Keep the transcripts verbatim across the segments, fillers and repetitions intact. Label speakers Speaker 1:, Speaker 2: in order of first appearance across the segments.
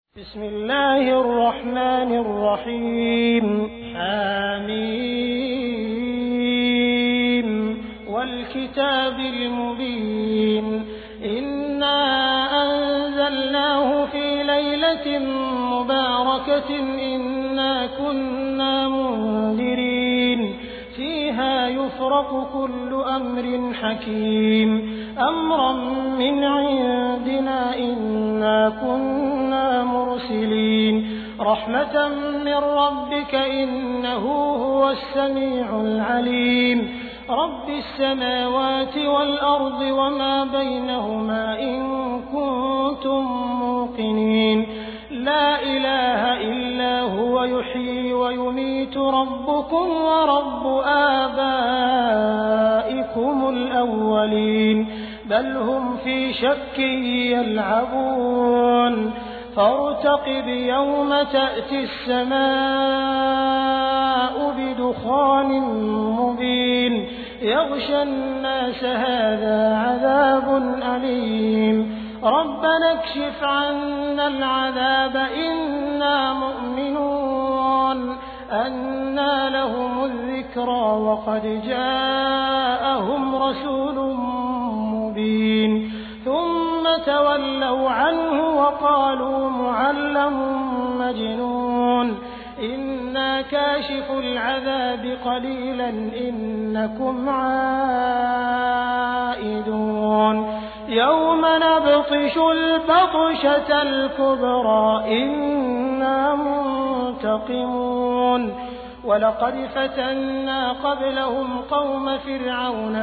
Speaker 1: بسم الله الرحمن الرحيم حميم والكتاب المبين إنا أنزلناه في ليلة مباركة إنا كنا منذرين فيها يفرق كل أمر حكيم أمرا من عندنا إنا كنا مرسلين رحمة من ربك إنه هو السميع العليم رب السماوات والأرض وما بينهما إن كنتم موقنين لا إله إلا هو يحيي ويميت ربكم ورب آبائكم الأولين بل هم في شك يلعبون فارتقب يوم تأتي السماء بدخان مبين يغشى الناس هذا عذاب أليم ربنا اكشف عنا العذاب إنا مؤمنون أنى لهم الذكرى وقد جاءهم رسول مبين ثم تولوا عنه وقالوا معلم مجنون إنا كاشف العذاب قليلا إنكم عائدون يوم نبطش البطشة الكبرى إنا منتقمون ولقد فتنا قبلهم قوم فرعون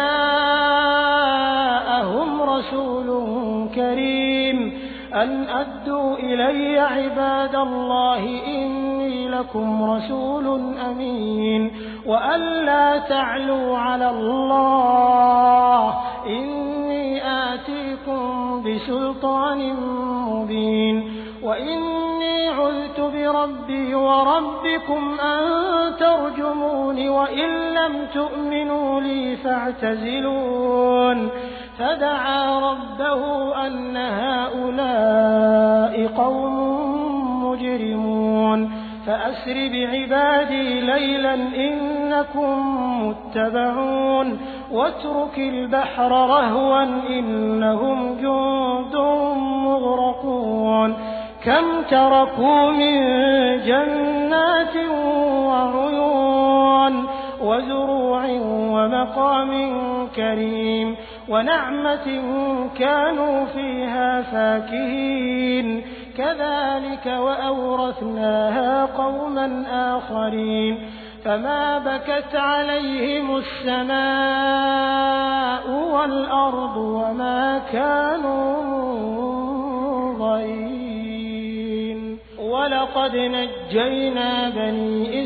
Speaker 1: وجاءهم رسول كريم أن أدوا إلي عباد الله إني لكم رسول أمين وأن لا تعلوا على الله إني آتيكم بسلطان مبين وإني عذت بربي وربكم أن ترجمون وإن لم تؤمنوا لي فاعتزلون فدعا ربه أن هؤلاء قوم مجرمون فأسر بعبادي ليلا إنكم متبعون واترك البحر رهوا إنهم جند مغرقون كم تركوا من جنات وعيون وزروع ومقام كريم ونعمة كانوا فيها فاكهين كذلك وأورثناها قوما آخرين فما بكت عليهم السماء والأرض وما كانوا منظرين ولقد نجينا بني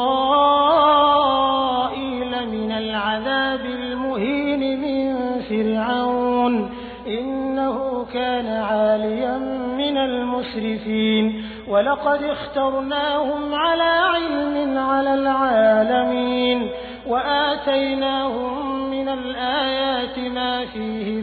Speaker 1: إسرائيل من العذاب المهين من فرعون إنه كان عاليا من المسرفين ولقد اخترناهم على علم على العالمين وآتيناهم من الآيات ما فيه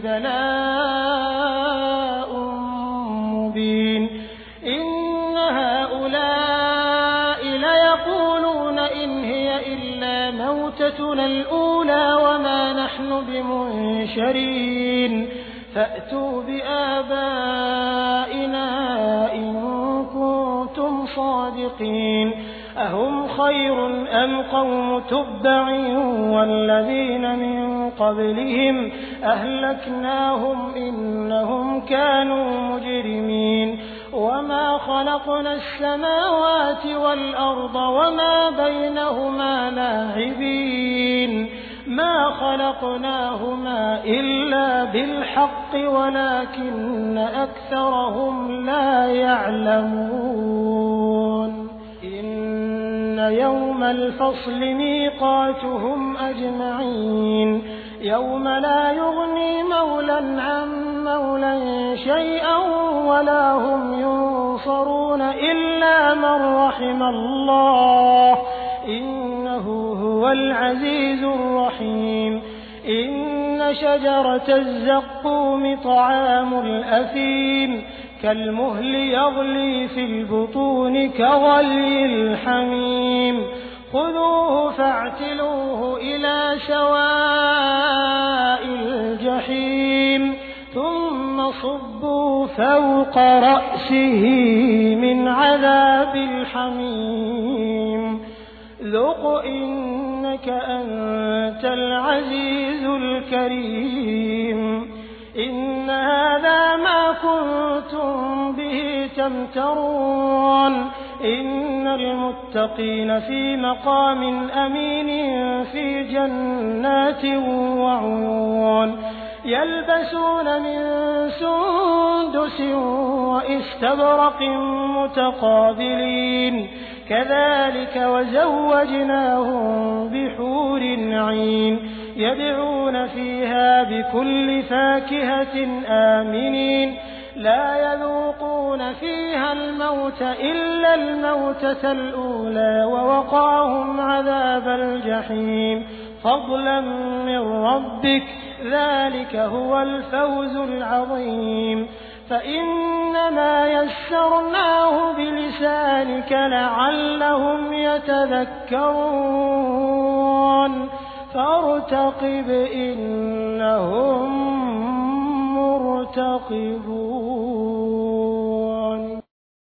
Speaker 1: بلاء مبين إن هؤلاء ليقولون إن هي إلا موتتنا الأولى وما نحن بمنشرين فأتوا بآبائنا إن كنتم صادقين أهم خير أم قوم تبع والذين من قبلهم أهلكناهم إنهم كانوا مجرمين وما خلقنا السماوات والأرض وما بينهما لاعبين ما خلقناهما إلا بالحق ولكن أكثرهم لا يعلمون إن يوم الفصل ميقاتهم أجمعين يوم لا يغني مولى عن مولى شيئا ولا هم ينصرون إلا من رحم الله إنه هو العزيز الرحيم إن شجرة الزقوم طعام الأثيم كالمهل يغلي في البطون كغلي الحميم خذوه فاعتلوه إلى سواء الجحيم ثم صبوا فوق رأسه من عذاب الحميم ذق إنك أنت العزيز الكريم إن هذا ما كنتم به تمترون إن المتقين في مقام أمين في جنات وعيون يلبسون من سندس وإستبرق متقابلين كذلك وزوجناهم بحور عين يدعون فيها بكل فاكهة آمنين لا يذوقون فيها الموت إلا الموتة الأولى ووقاهم عذاب الجحيم فضلا من ربك ذلك هو الفوز العظيم فإنما يسرناه بلسانك لعلهم يتذكرون فارتقب إنهم مرتقبون